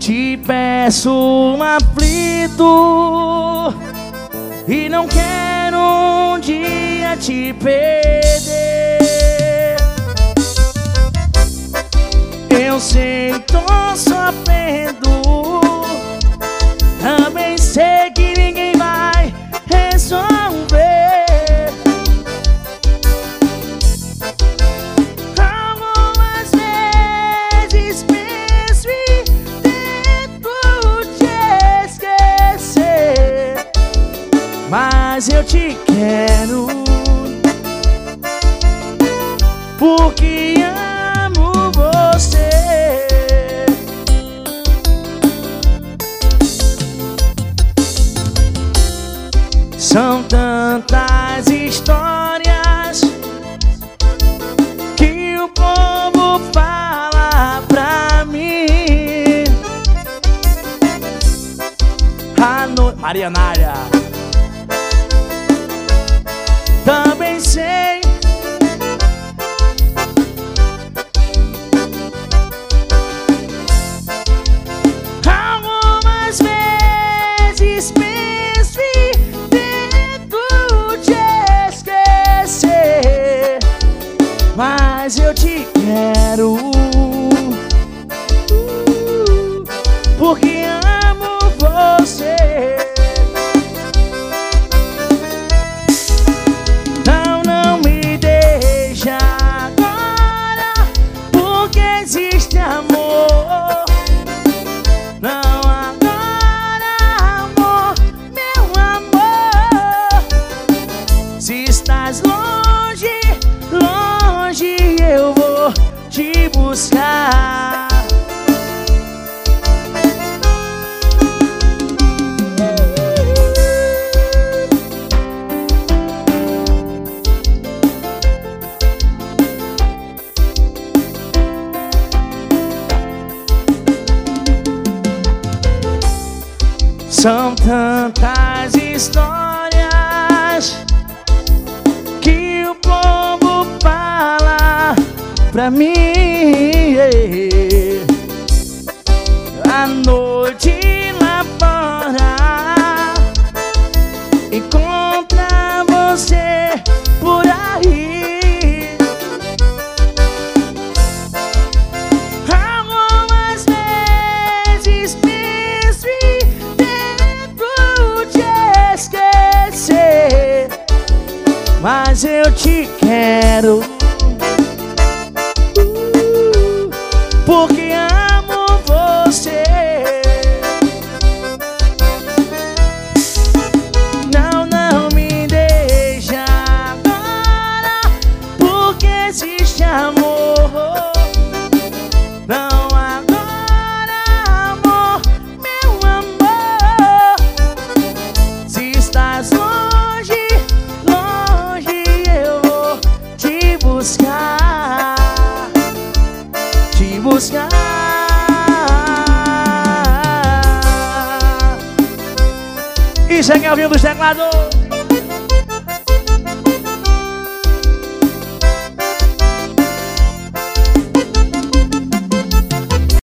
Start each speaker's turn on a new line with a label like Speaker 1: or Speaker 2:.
Speaker 1: Te peço um aflito e não quero um dia te perder. Eu sei, tô sofrendo, também sei que ninguém vai resolver. Algumas vezes penso e tento te esquecer, mas eu te quero porque amo você. São tantas histórias que o povo fala pra mim. Marianária, também sei. Algumas vezes penso e tento te esquecer, mas eu te quero porque amo você. Não me deixa agora, porque existe amor. Não agora, amor, meu amor. Se estás longe, longe eu vou te buscar. São tantas histórias que o povo fala pra mim. A noite lá fora encontra você por aí. Algumas vezes penso e tento te esquecer, mas eu te quero porque amo você. Não me deixa agora, porque existe amor. Não agora, amor, meu amor. Se estás longe, longe eu vou te buscar. Te buscar. E segue ouvindo os teclados.